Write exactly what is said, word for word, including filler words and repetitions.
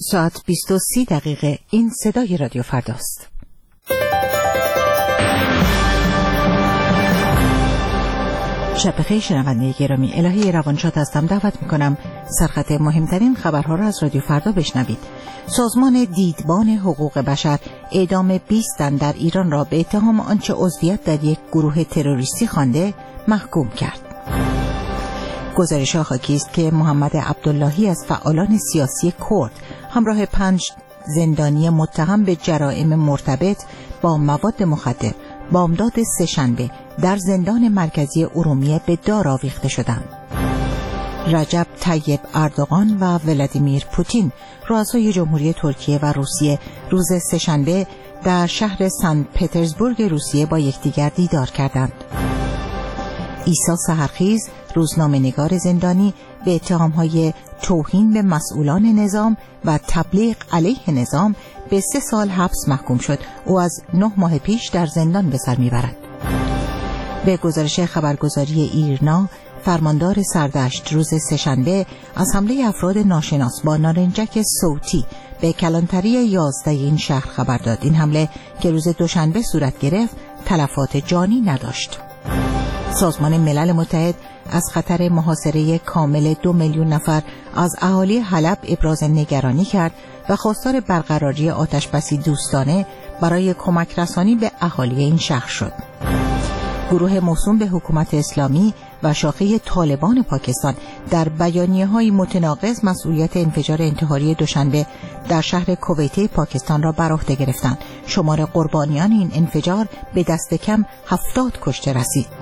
ساعت بیست و سی دقیقه. این صدای رادیو فرداست. شب بخیر شنونده گرامی، الهی روانشاد هستم. دعوت میکنم سرخط مهمترین خبرها را از رادیو فردا بشنوید. سازمان دیدبان حقوق بشر اعدام بیست تن در ایران را به اتهام آنچه عضویت در یک گروه تروریستی خوانده محکوم کرد. گزارش خاکی است که محمد عبداللهی از فعالان سیاسی کرد همراه پنج زندانی متهم به جرائم مرتبط با مواد مخدر بامداد سه‌شنبه در زندان مرکزی ارومیه به دار آویخته شدند. رجب طیب اردوغان و ولادیمیر پوتین رؤسای جمهوری ترکیه و روسیه روز سه‌شنبه در شهر سن پترزبورگ روسیه با یکدیگر دیدار کردند. عیسی سحرخیز روزنامه‌نگار زندانی به اتهام‌های توهین به مسئولان نظام و تبلیغ علیه نظام به سه سال حبس محکوم شد. او از نه ماه پیش در زندان به سر میبرد. به گزارش خبرگزاری ایرنا، فرماندار سردشت روز سه‌شنبه از حمله افراد ناشناس با نارنجک صوتی به کلانتری یازده این شهر خبر داد. این حمله که روز دوشنبه صورت گرفت تلفات جانی نداشت. سازمان ملل متحد از خطر محاصره کامل دو میلیون نفر از اهالی حلب ابراز نگرانی کرد و خواستار برقراری آتشبسی دوستانه برای کمک رسانی به اهالی این شهر شد. گروه موسوم به حکومت اسلامی و شاخه طالبان پاکستان در بیانیه‌های متناقض مسئولیت انفجار انتحاری دوشنبه در شهر کویته پاکستان را بر عهده گرفتند. شمار قربانیان این انفجار به دست کم هفتاد کشته رسید.